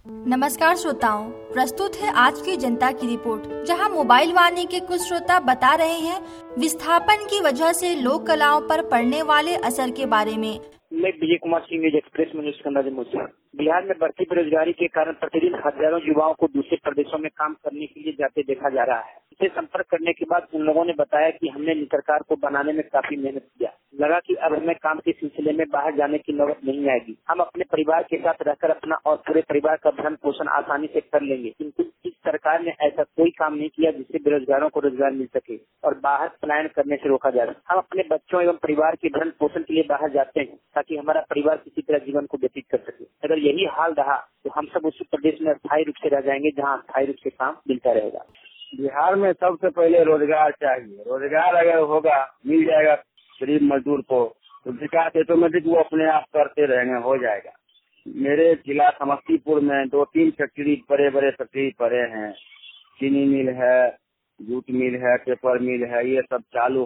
नमस्कार श्रोताओं, प्रस्तुत है आज की जनता की रिपोर्ट, जहां मोबाइल वाणी के कुछ श्रोता बता रहे हैं विस्थापन की वजह से लोक कलाओं पर पड़ने वाले असर के बारे में। मैं विजय कुमार सिंह, न्यूज एक्सप्रेस में न्यूज। बिहार में बढ़ती बेरोजगारी के कारण प्रतिदिन हजारों युवाओं को दूसरे प्रदेशों में काम करने के लिए जाते देखा जा रहा है। इसे संपर्क करने के बाद उन लोगों ने बताया कि हमने सरकार को बनाने में काफी मेहनत किया, लगा कि अब हमें काम के सिलसिले में बाहर जाने की नौबत नहीं आएगी। हम अपने परिवार के साथ रहकर अपना और पूरे परिवार का भरण पोषण आसानी से कर लेंगे। किंतु इस सरकार ने ऐसा कोई काम नहीं किया जिससे बेरोजगारों को रोजगार मिल सके और बाहर पलायन करने से रोका जा सके। हम अपने बच्चों एवं परिवार के भरण पोषण के लिए बाहर जाते हैं ताकि हमारा परिवार किसी तरह जीवन को व्यतीत कर सके। अगर यही हाल रहा तो हम सब उसी प्रदेश में अस्थायी रूप से रह जाएंगे जहाँ अस्थायी रूप से काम मिलता रहेगा। बिहार में सबसे पहले रोजगार चाहिए। रोजगार अगर होगा, मिल जाएगा गरीब मजदूर को, तो विकास ऑटोमेटिक वो अपने आप करते रहेंगे, हो जाएगा। मेरे जिला समस्तीपुर में 2-3 फैक्ट्री बड़े फैक्ट्री पड़े हैं। चीनी मिल है, जूट मिल है, पेपर मिल है, ये सब चालू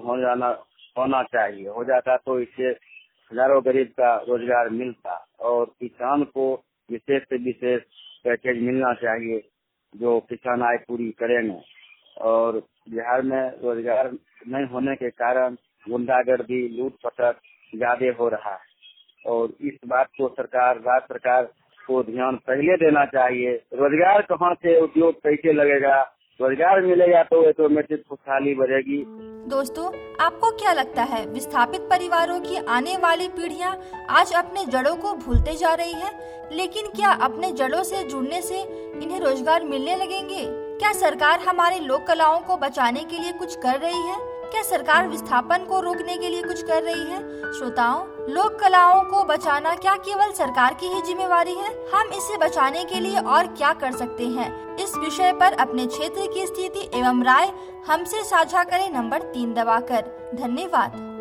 होना चाहिए। हो जाता तो इससे हजारों गरीब का रोजगार मिलता और किसान को विशेष से विशेष पैकेज मिलना चाहिए जो किसान आय पूरी करेंगे। और बिहार में रोजगार नहीं होने के कारण गुंडागर्दी, लूट पटक ज्यादा हो रहा है और इस बात को राज्य सरकार को ध्यान पहले देना चाहिए। रोजगार कहाँ से, उद्योग कैसे लगेगा, रोजगार मिलेगा तो ऑटोमेटिक खुशहाली बढ़ेगी। दोस्तों, आपको क्या लगता है, विस्थापित परिवारों की आने वाली पीढ़ियां आज अपने जड़ों को भूलते जा रही है, लेकिन क्या अपने जड़ों से जुड़ने से इन्हें रोजगार मिलने लगेंगे? क्या सरकार हमारी लोक कलाओं को बचाने के लिए कुछ कर रही है? क्या सरकार विस्थापन को रोकने के लिए कुछ कर रही है? श्रोताओं, लोक कलाओं को बचाना क्या केवल सरकार की ही जिम्मेवारी है? हम इसे बचाने के लिए और क्या कर सकते हैं? इस विषय पर अपने क्षेत्र की स्थिति एवं राय हमसे साझा करें नंबर 3 दबाकर। धन्यवाद।